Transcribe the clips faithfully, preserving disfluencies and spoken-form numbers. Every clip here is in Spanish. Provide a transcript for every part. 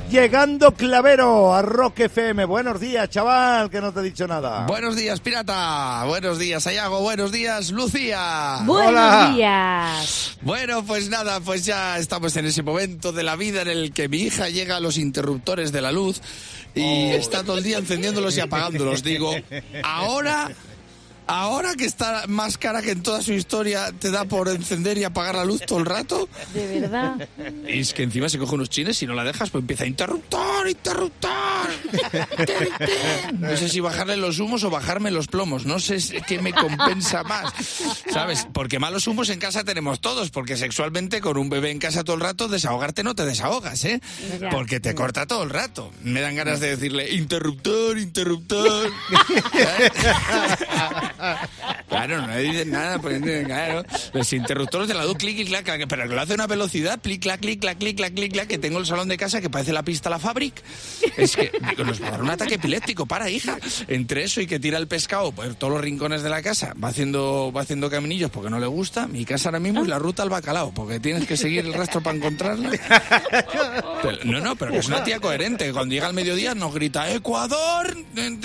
Llegando Clavero a Rock F M. Buenos días, chaval, que no te he dicho nada. Buenos días, pirata. Buenos días, Ayago. Buenos días, Lucía. Buenos Hola. días. Bueno, pues nada, pues ya estamos en ese momento de la vida en el que mi hija llega a los interruptores de la luz y Oh. está todo el día encendiéndolos y apagándolos. Digo, ahora... Ahora que está más cara que en toda su historia, ¿te da por encender y apagar la luz todo el rato? De verdad. Y es que encima se coge unos chines y no la dejas, pues empieza a interruptor, interruptor. No sé si bajarle los humos o bajarme los plomos. No sé qué me compensa más, ¿sabes? Porque malos humos en casa tenemos todos, porque sexualmente con un bebé en casa todo el rato, desahogarte no te desahogas, ¿eh? Ya. Porque te corta todo el rato. Me dan ganas de decirle, interruptor, interruptor. ¿Sabes? Claro, no le dicen nada, pues, claro. Los interruptores de la luz, clic, clic, clac, pero que lo hace a una velocidad, clic, clac, clic, clac, clic, clac, clic, clac, que tengo el salón de casa que parece la pista La Fabric. Es que digo, nos va a dar un ataque epiléptico, para, hija. Entre eso y que tira el pescado por todos los rincones de la casa, va haciendo, va haciendo caminillos porque no le gusta, mi casa ahora mismo y la ruta al bacalao, porque tienes que seguir el rastro para encontrarla. Pero, no, no, pero que es una tía coherente, que cuando llega al mediodía nos grita, ¡Ecuador!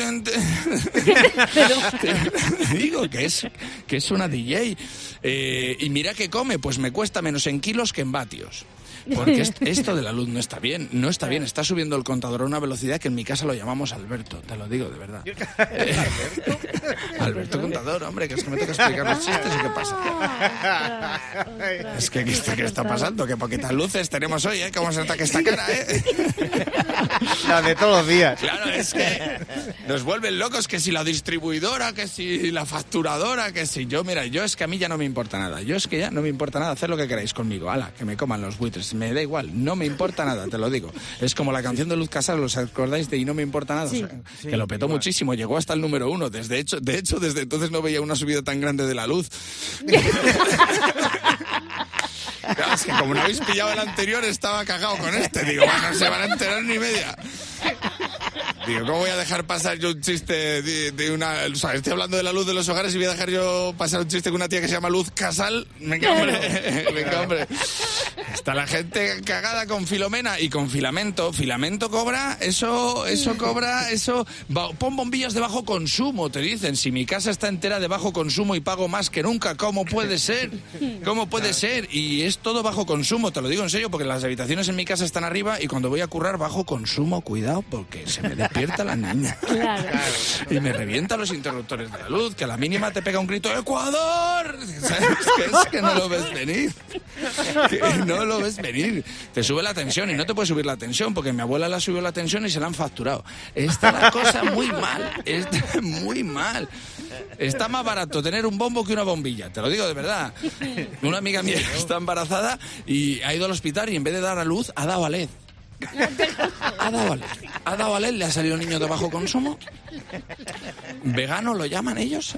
Te digo que es, que es una D J. Eh, y mira que come, pues me cuesta menos en kilos que en vatios. Porque est- esto de la luz no está bien, no está bien. Está subiendo el contador a una velocidad que en mi casa lo llamamos Alberto, te lo digo de verdad. Eh, Alberto Contador, hombre, que es que me toca explicar los chistes y qué pasa. Es que, ¿qué está, qué está pasando? Qué poquitas luces tenemos hoy, ¿eh? ¿Cómo se nota que está cara, eh? La de todos los días. Claro, es que nos vuelven locos, que si la distribuidora, que si la facturadora, que si yo, mira, yo es que a mí ya no me importa nada. Yo es que ya no me importa nada, hacer lo que queráis conmigo. Ala, que me coman los buitres, me da igual, no me importa nada, te lo digo. Es como la canción de Luz Casal, ¿os acordáis de Y no me importa nada? Sí. O sea, que lo petó muchísimo, llegó hasta el número uno. Desde hecho, de hecho, desde entonces no veía una subida tan grande de la luz. Claro, es que como no habéis pillado el anterior, estaba cagado con este. Digo, bueno, no se van a enterar ni media. Digo, ¿cómo voy a dejar pasar yo un chiste de, de una... O sea, estoy hablando de la luz de los hogares y voy a dejar yo pasar un chiste con una tía que se llama Luz Casal. Venga, hombre. Venga, hombre. Está la gente cagada con Filomena y con Filamento. Filamento cobra, eso, eso cobra, eso... Va, pon bombillas de bajo consumo, te dicen. Si mi casa está entera de bajo consumo y pago más que nunca, ¿cómo puede ser? ¿Cómo puede ser? Y es todo bajo consumo, te lo digo en serio, porque las habitaciones en mi casa están arriba y cuando voy a currar bajo consumo, cuidado, porque se me despierta la niña. Claro. Y me revienta los interruptores de la luz, que a la mínima te pega un grito, ¡Ecuador! ¿Sabes? Que es que no lo ves venir. Que no lo ves venir. Te sube la tensión y no te puede subir la tensión, porque mi abuela la subió la tensión y se la han facturado. Está la cosa muy mal, está muy mal. Está más barato tener un bombo que una bombilla, te lo digo de verdad. Una amiga mía está embarazada y ha ido al hospital y en vez de dar a luz, ha dado a L E D. Ha dado a L E D. Ha dado a L E D, le ha salido un niño de bajo consumo. ¿Vegano lo llaman ellos?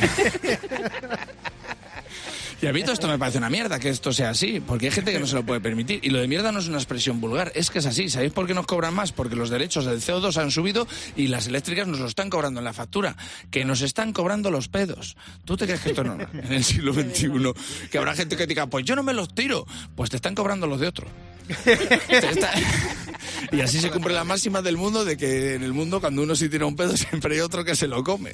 Y a mí todo esto me parece una mierda, que esto sea así, porque hay gente que no se lo puede permitir. Y lo de mierda no es una expresión vulgar, es que es así. ¿Sabéis por qué nos cobran más? Porque los derechos del C O dos han subido y las eléctricas nos lo están cobrando en la factura. Que nos están cobrando los pedos. ¿Tú te crees que esto no es normal en el siglo veintiuno? Que habrá gente que diga, pues yo no me los tiro. Pues te están cobrando los de otro. Te está- Y así se cumple la máxima del mundo de que en el mundo cuando uno sí tira un pedo siempre hay otro que se lo come.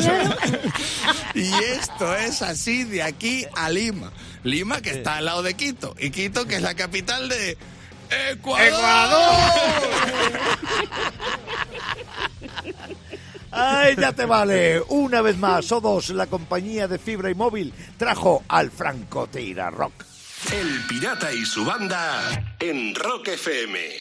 Y esto es así de aquí a Lima. Lima que está al lado de Quito. Y Quito que es la capital de Ecuador. ¡Ecuador! ¡Ay, ya te vale! Una vez más, O dos, la compañía de fibra y móvil, trajo al Franco Tira Rock. El Pirata y su banda en Rock F M.